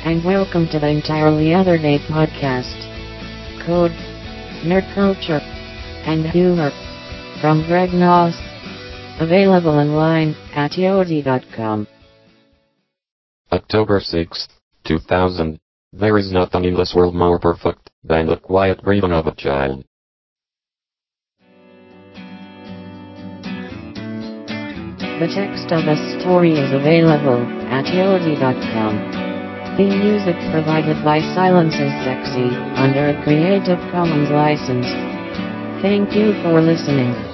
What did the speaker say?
and welcome to the Entirely Other Day podcast. Code, nerd culture, and humor from Greg Noss. Available online at yodi.com. October 6th, 2000. There is nothing in this world more perfect than the quiet breathing of a child. The text of this story is available at yodi.com. Theme music provided by Silence is Sexy under a Creative Commons license. Thank you for listening.